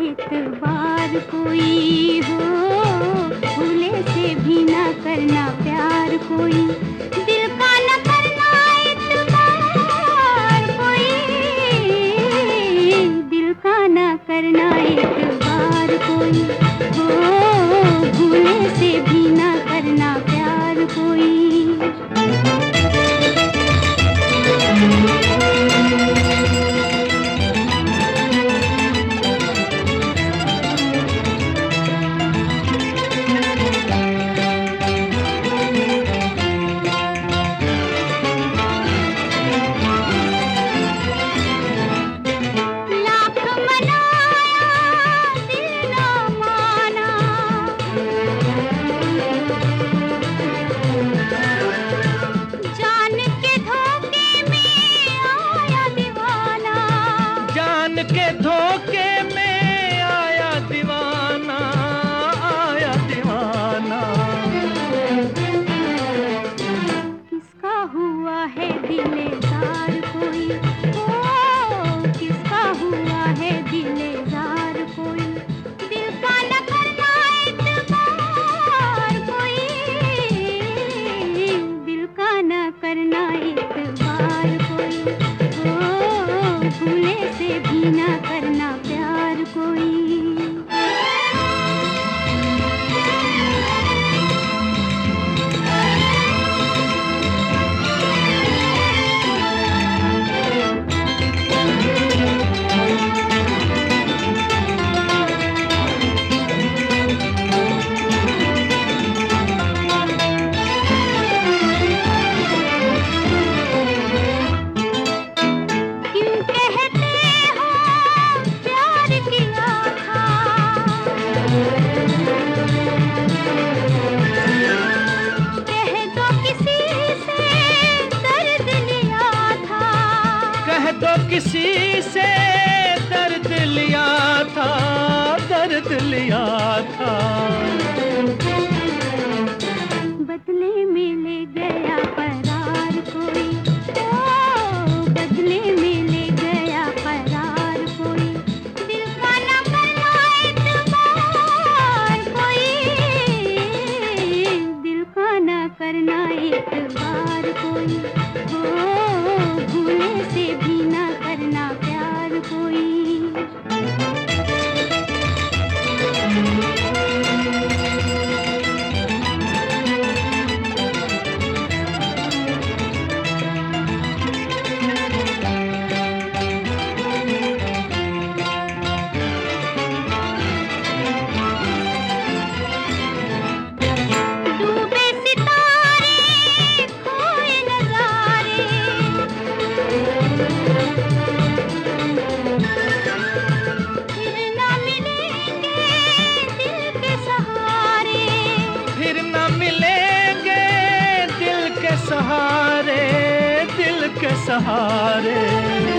एतबार कोई हो, भूले से भी ना करना प्यार कोई, दिल का न करना एतबार कोई, दिल का न करना एतबार कोई हो, भूले से भी ना करना प्यार कोई। के धोखे में आया दीवाना, आया दीवाना। किसका हुआ है दिलेदार कोई, ओ किसका हुआ है दिलेदार कोई, दिल का न करना एतबार कोई, दिल का न करना एतबार कोई, ओ भूले से भी ना करना प्यार कोई। तो किसी से दर्द लिया था, दर्द लिया था। बदले में ले गया करार कोई, ओ बदले में ले गया करार कोई, दिल का न करना एतबार कोई, दिल का न करना एतबार कोई, ओ भूले से भी ना करना प्यार कोई। सहारे, दिल के सहारे।